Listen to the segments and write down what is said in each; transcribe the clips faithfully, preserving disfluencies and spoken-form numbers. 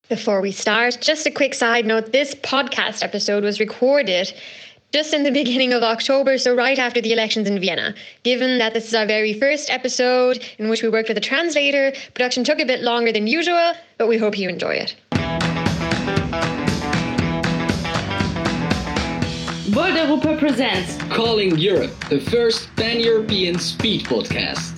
Before we start, just a quick side note, this podcast episode was recorded just in the beginning of October, so right after the elections in Vienna. Given that this is our very first episode in which we worked with a translator, production took a bit longer than usual, but we hope you enjoy it. Volt Europa presents Calling Europe, the first pan-European speed podcast.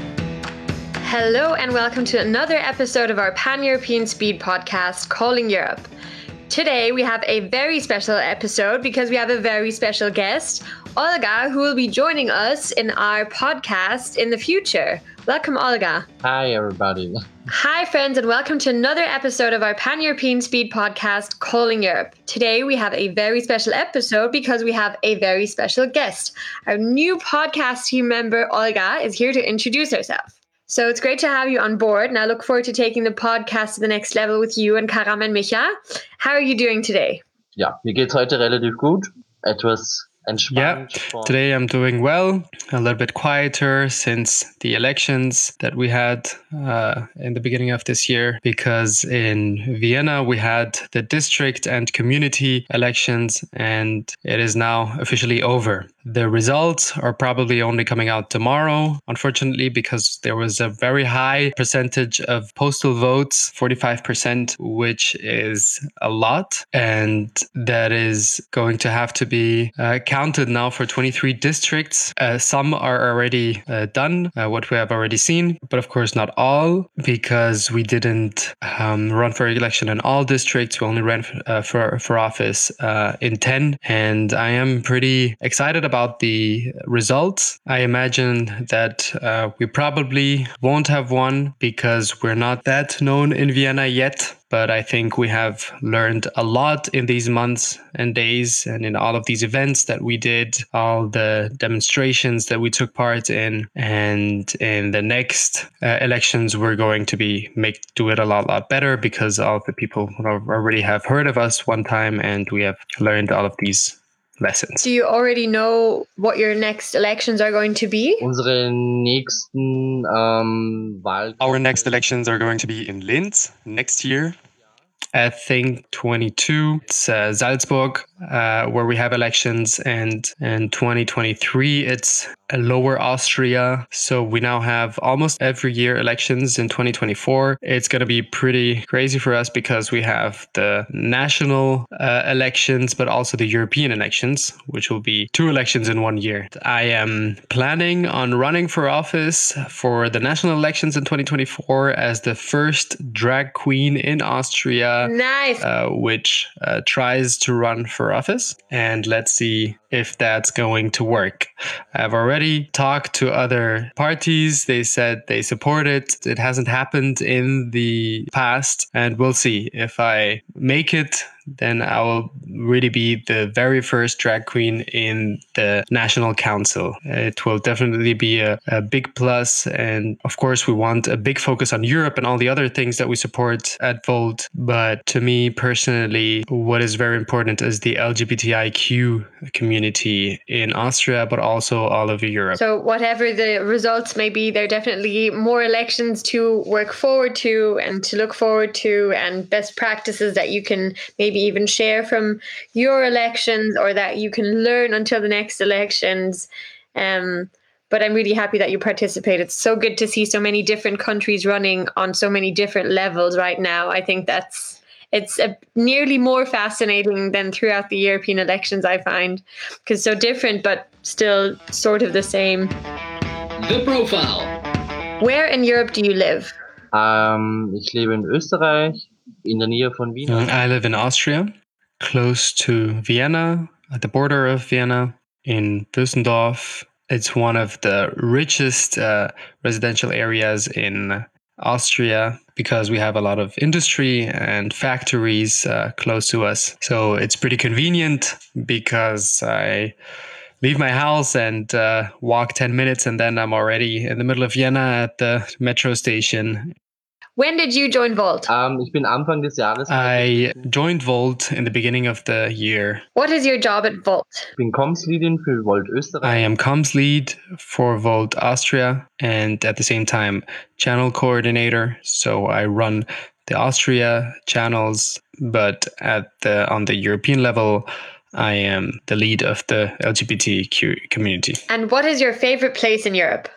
Hello and welcome to another episode of our pan-European speed podcast, Calling Europe. Today we have a very special episode because we have a very special guest, Olga, who will be joining us in our podcast in the future. Welcome, Olga. Hi, everybody. Hi, friends, and welcome to another episode of our Pan-European Speed podcast, Calling Europe. Today, we have a very special episode because we have a very special guest. Our new podcast team member, Olga, is here to introduce herself. So it's great to have you on board, and I look forward to taking the podcast to the next level with you and Karam and Micha. How are you doing today? Ja, mir geht's heute relativ gut. Etwas Yeah, today I'm doing well, a little bit quieter since the elections that we had uh, in the beginning of this year, because in Vienna we had the district and community elections and it is now officially over. The results are probably only coming out tomorrow, unfortunately, because there was a very high percentage of postal votes, forty-five percent, which is a lot. And that is going to have to be uh, counted now for twenty-three districts. Uh, some are already uh, done, uh, what we have already seen, but of course not all, because we didn't um, run for election in all districts. We only ran for, uh, for, for office uh, in ten. And I am pretty excited about About the results. I imagine that uh, we probably won't have won because we're not that known in Vienna yet. But I think we have learned a lot in these months and days and in all of these events that we did, all the demonstrations that we took part in. And in the next uh, elections, we're going to be make do it a lot, lot better because all of the people already have heard of us one time and we have learned all of these lessons. Do you already know what your next elections are going to be? Unsere nächsten ähm, Wahl. Our next elections are going to be in Linz next year. I think twenty-two. It's uh, Salzburg, uh, where we have elections, and in twenty twenty-three it's Lower Austria. So we now have almost every year elections in twenty twenty-four. It's going to be pretty crazy for us because we have the national uh, elections, but also the European elections, which will be two elections in one year. I am planning on running for office for the national elections in twenty twenty-four as the first drag queen in Austria. Nice. Uh, which uh, tries to run for office. And let's see if that's going to work. I've already talked to other parties. They said they support it. It hasn't happened in the past. And we'll see. If I make it, then I will really be the very first drag queen in the National Council. It will definitely be a, a big plus. And of course, we want a big focus on Europe and all the other things that we support at Volt. But to me personally, what is very important is the L G B T I Q community in Austria, but also all over Europe. So whatever the results may be, there are definitely more elections to work forward to and to look forward to, and best practices that you can maybe even share from your elections or that you can learn until the next elections. Um, but I'm really happy that you participate. It's so good to see so many different countries running on so many different levels right now. I think that's it's a, nearly more fascinating than throughout the European elections, I find, because so different, but still sort of the same. The Profile. Where in Europe do you live? Ähm, ich lebe in Österreich, in der Nähe von Wien. I live in Austria, close to Vienna, at the border of Vienna, in Düsseldorf. It's one of the richest uh, residential areas in Austria because we have a lot of industry and factories uh, close to us. So it's pretty convenient because I leave my house and uh, walk ten minutes and then I'm already in the middle of Vienna at the metro station. When did you join Volt? Ähm, ich bin Anfang des Jahres. I joined Volt in the beginning of the year. What is your job at Volt? Ich bin Comms-Leadin für Volt Österreich. I am comms lead for Volt Austria and at the same time channel coordinator. So I run the Austria channels, but at the on the European level, I am the lead of the L G B T Q community. And what is your favorite place in Europe?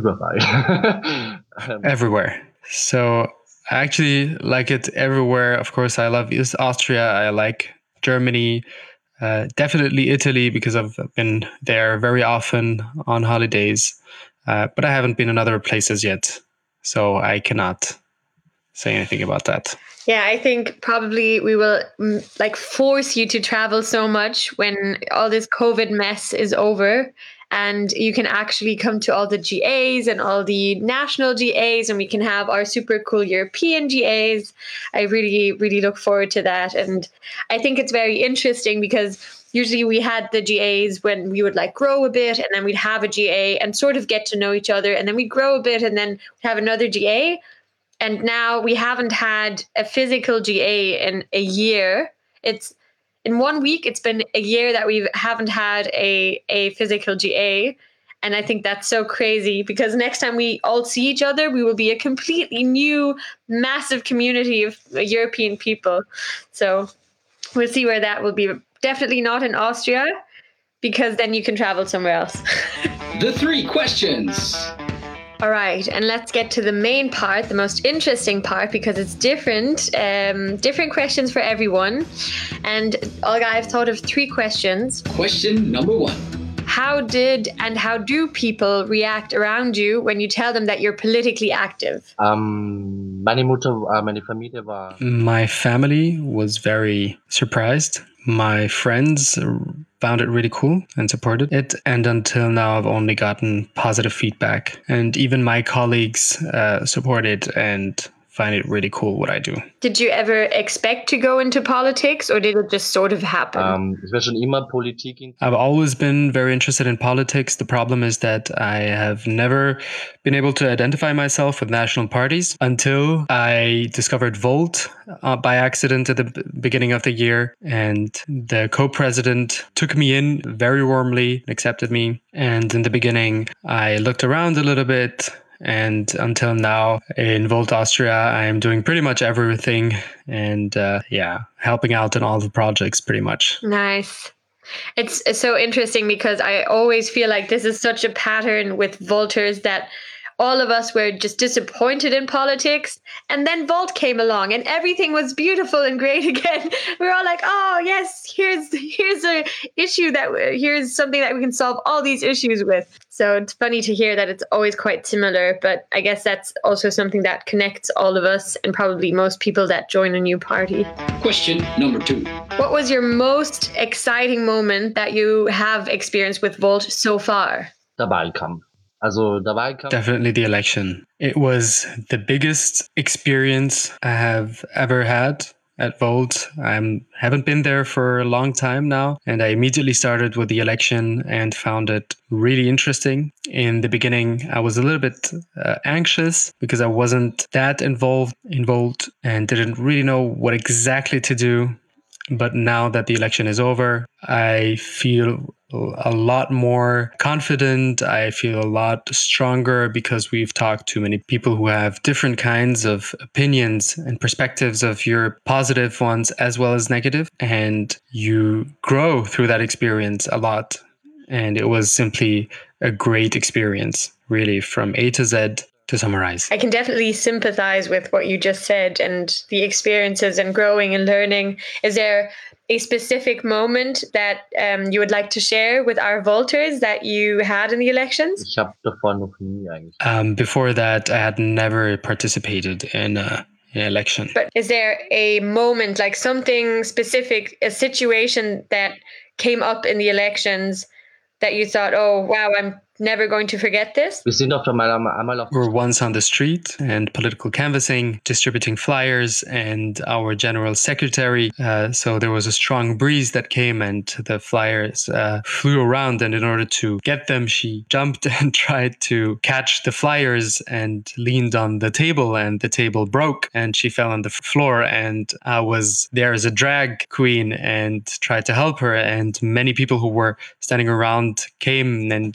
Überall. Everywhere. So I actually like it everywhere. Of course, I love East Austria. I like Germany. Uh, definitely Italy, because I've been there very often on holidays. Uh, but I haven't been in other places yet. So I cannot say anything about that. Yeah, I think probably we will mm, like force you to travel so much when all this COVID mess is over and you can actually come to all the G As and all the national G As, and we can have our super cool European G As. I really, really look forward to that. And I think it's very interesting because usually we had the G As when we would like grow a bit, and then we'd have a G A and sort of get to know each other, and then we'd grow a bit and then we'd have another G A. And now we haven't had a physical G A in a year. It's in one week, it's been a year that we haven't had a, a physical G A. And I think that's so crazy because next time we all see each other, we will be a completely new, massive community of European people. So we'll see where that will be. Definitely not in Austria, because then you can travel somewhere else. The three questions. All right, and let's get to the main part, the most interesting part, because it's different, um, different questions for everyone. And Olga, I've thought of three questions. Question number one. How did and how do people react around you when you tell them that you're politically active? Ähm, meine Mutter, äh, meine Familie war. My family was very surprised. My friends found it really cool and supported it. And until now, I've only gotten positive feedback. And even my colleagues uh, support it and find it really cool what I do. Did you ever expect to go into politics, or did it just sort of happen? Ähm, ich war schon immer Politik. I've always been very interested in politics. The problem is that I have never been able to identify myself with national parties until I discovered Volt uh, by accident at the b- beginning of the year. And the co-president took me in very warmly, accepted me. And in the beginning, I looked around a little bit. And until now, in Volt Austria, I'm doing pretty much everything and uh, yeah, helping out in all the projects pretty much. Nice. It's so interesting because I always feel like this is such a pattern with Volters that all of us were just disappointed in politics. And then Volt came along and everything was beautiful and great again. We're all like, oh, yes, here's here's a issue that here's something that we can solve all these issues with. So it's funny to hear that it's always quite similar. But I guess that's also something that connects all of us and probably most people that join a new party. Question number two. What was your most exciting moment that you have experienced with Volt so far? Der Wahlkampf. Also der Wahlkampf. Definitely the election. It was the biggest experience I have ever had at Volt. I haven't been there for a long time now, and I immediately started with the election and found it really interesting. In the beginning, I was a little bit uh, anxious because I wasn't that involved in Volt and didn't really know what exactly to do. But now that the election is over, I feel a lot more confident. I feel a lot stronger because we've talked to many people who have different kinds of opinions and perspectives of your positive ones as well as negative. And you grow through that experience a lot. And it was simply a great experience, really, from A to Z. To summarize, I can definitely sympathize with what you just said and the experiences and growing and learning. Is there a specific moment that um, you would like to share with our Volters that you had in the elections? Ich habe davor noch nie eigentlich. Um, before that, I had never participated in a, an election. But is there a moment, like something specific, a situation that came up in the elections that you thought, oh, wow, I'm never going to forget this? Wir sind auf einmal, einmal auf We were once on the street and political canvassing, distributing flyers, and our general secretary. Uh, so there was a strong breeze that came and the flyers uh, flew around. And in order to get them, she jumped and tried to catch the flyers and leaned on the table, and the table broke and she fell on the floor. And I was there as a drag queen and tried to help her. And many people who were standing around came and uh,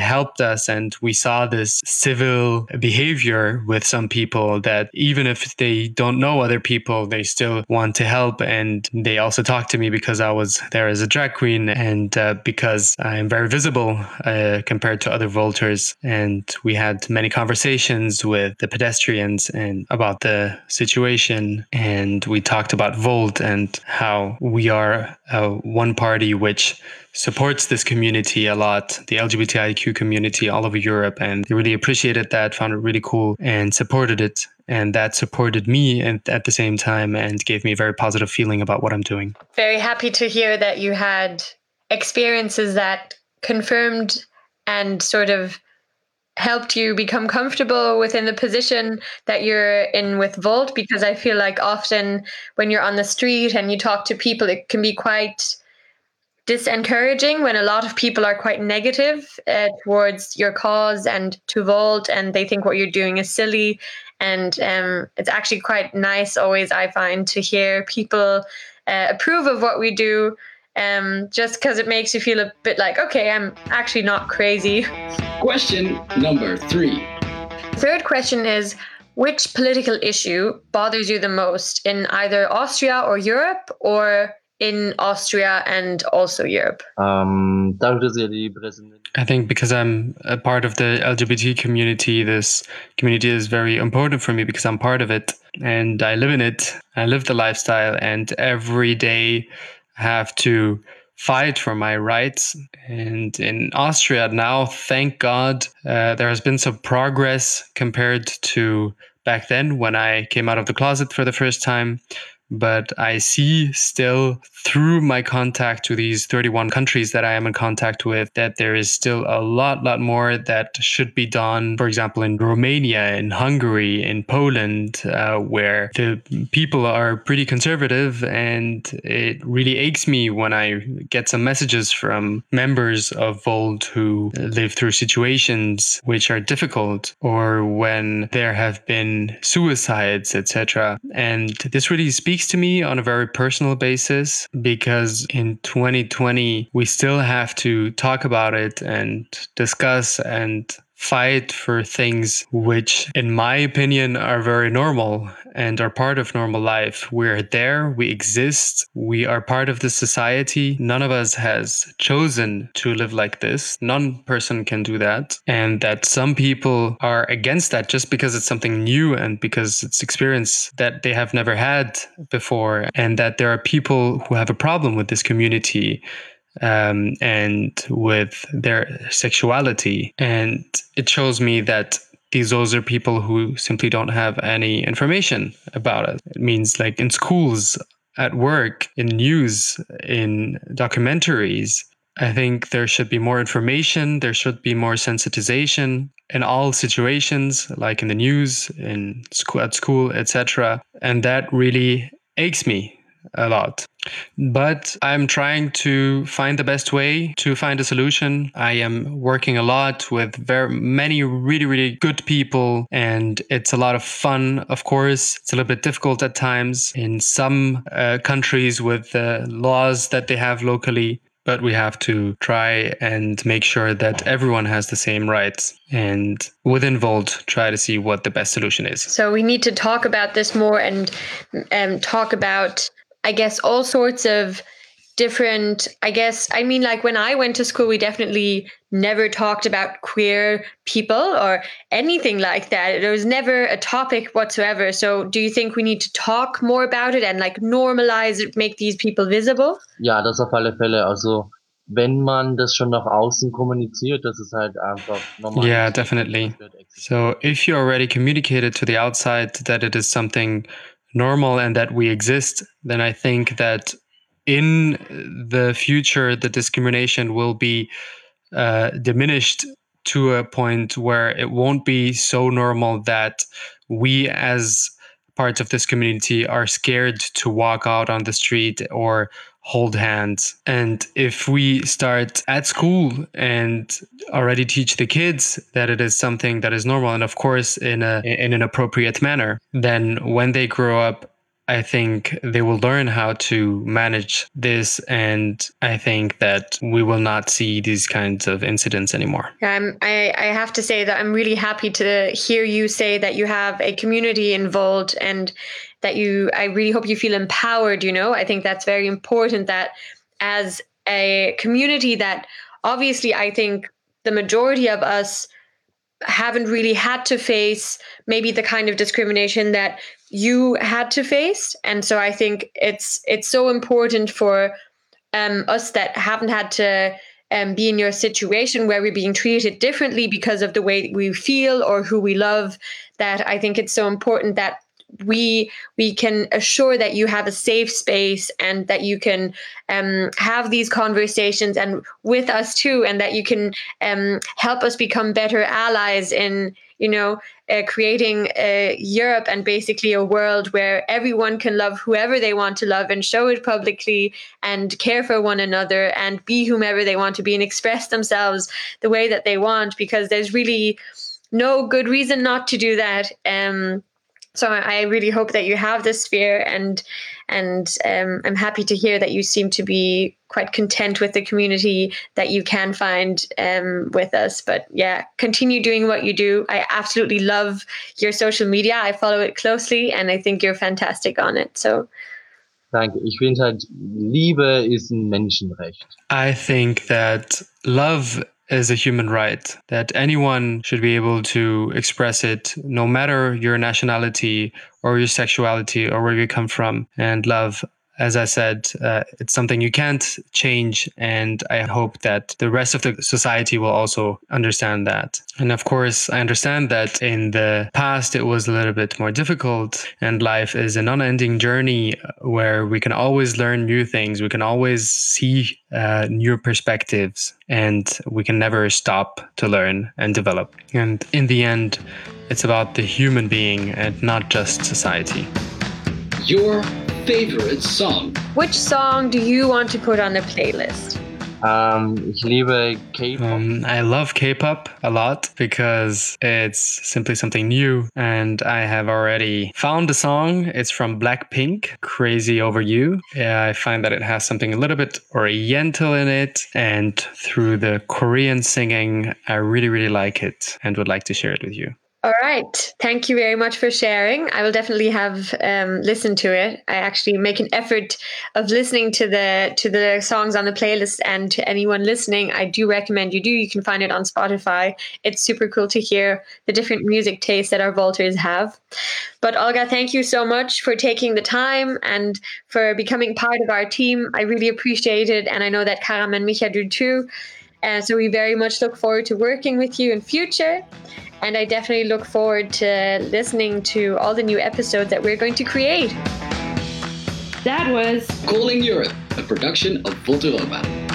helped us. And we saw this civil behavior with some people that even if they don't know other people, they still want to help. And they also talked to me because I was there as a drag queen and uh, because I'm very visible uh, compared to other Volters. And we had many conversations with the pedestrians and about the situation. And we talked about Volt and how we are uh, one party which supports this community a lot, the L G B T I Q community all over Europe. And they really appreciated that, found it really cool and supported it. And that supported me and at the same time and gave me a very positive feeling about what I'm doing. Very happy to hear that you had experiences that confirmed and sort of helped you become comfortable within the position that you're in with Volt, because I feel like often when you're on the street and you talk to people, it can be quite disencouraging when a lot of people are quite negative uh, towards your cause and to Volt, and they think what you're doing is silly. And um, it's actually quite nice always, I find, to hear people uh, approve of what we do, um, just because it makes you feel a bit like, okay, I'm actually not crazy. Question number three. Third question is, which political issue bothers you the most in either Austria or Europe, or in Austria and also Europe? Um, I think because I'm a part of the L G B T community, this community is very important for me because I'm part of it and I live in it. I live the lifestyle and every day have to fight for my rights. And in Austria now, thank God, uh, there has been some progress compared to back then when I came out of the closet for the first time. But I see still through my contact to these thirty-one countries that I am in contact with that there is still a lot, lot more that should be done. For example, in Romania, in Hungary, in Poland, uh, where the people are pretty conservative. And it really aches me when I get some messages from members of Volt who live through situations which are difficult, or when there have been suicides, et cetera. And this really speaks to me on a very personal basis, because in twenty twenty, we still have to talk about it and discuss and fight for things which, in my opinion, are very normal and are part of normal life. We're there, we exist, we are part of the society. None of us has chosen to live like this. None person can do that. And that some people are against that just because it's something new and because it's experience that they have never had before. And that there are people who have a problem with this community Um, and with their sexuality. And it shows me that these those are people who simply don't have any information about it. It means like in schools, at work, in news, in documentaries, I think there should be more information. There should be more sensitization in all situations, like in the news, in school, at school, et cetera. And that really aches me a lot. But I'm trying to find the best way to find a solution. I am working a lot with very many really, really good people, and it's a lot of fun. Of course, it's a little bit difficult at times in some uh, countries with the laws that they have locally. But we have to try and make sure that everyone has the same rights, and within Volt, try to see what the best solution is. So we need to talk about this more and um, talk about, I guess, all sorts of different, I guess, I mean, like when I went to school, we definitely never talked about queer people or anything like that. There was never a topic whatsoever. So do you think we need to talk more about it and like normalize it, make these people visible? Ja, das auf alle Fälle. Also, wenn man das schon nach außen kommuniziert, das ist halt einfach normal. Yeah, definitely. So if you already communicated to the outside that it is something normal and that we exist, then I think that in the future, the discrimination will be uh, diminished to a point where it won't be so normal that we as parts of this community are scared to walk out on the street or hold hands. And if we start at school and already teach the kids that it is something that is normal, and of course in a in an appropriate manner, then when they grow up I think they will learn how to manage this, and I think that we will not see these kinds of incidents anymore. Um, I, I have to say that I'm really happy to hear you say that you have a community involved, and that you, I really hope you feel empowered, you know. I think that's very important, that as a community that obviously I think the majority of us haven't really had to face maybe the kind of discrimination that you had to face. And so I think it's it's so important for um, us that haven't had to um, be in your situation where we're being treated differently because of the way we feel or who we love, that I think it's so important that we we can assure that you have a safe space, and that you can um, have these conversations and with us too, and that you can um, help us become better allies in, you know, uh, creating a Europe and basically a world where everyone can love whoever they want to love and show it publicly and care for one another and be whomever they want to be and express themselves the way that they want, because there's really no good reason not to do that. Um, So I really hope that you have this sphere, and and um, I'm happy to hear that you seem to be quite content with the community that you can find um, with us. But yeah, continue doing what you do. I absolutely love your social media. I follow it closely, and I think you're fantastic on it. So. Danke. Ich finde halt, Liebe ist ein Menschenrecht. I think that love is a human right, that anyone should be able to express it, no matter your nationality or your sexuality or where you come from. And love, as I said, uh, it's something you can't change. And I hope that the rest of the society will also understand that. And of course, I understand that in the past, it was a little bit more difficult, and life is an unending journey where we can always learn new things. We can always see uh, new perspectives, and we can never stop to learn and develop. And in the end, it's about the human being and not just society. Your favorite song? Which song do you want to put on the playlist? Um, ich liebe K-pop. Um, I love K-pop a lot because it's simply something new, and I have already found a song. It's from Blackpink, Crazy Over You. Yeah, I find that it has something a little bit oriental in it, and through the Korean singing, I really, really like it and would like to share it with you. All right. Thank you very much for sharing. I will definitely have um, listened to it. I actually make an effort of listening to the to the songs on the playlist, and to anyone listening, I do recommend you do. You can find it on Spotify. It's super cool to hear the different music tastes that our vaulters have. But Olga, thank you so much for taking the time and for becoming part of our team. I really appreciate it, and I know that Karam and Micha do too. Uh, so we very much look forward to working with you in future. And I definitely look forward to listening to all the new episodes that we're going to create. That was Calling Europe, a production of Volt Europa.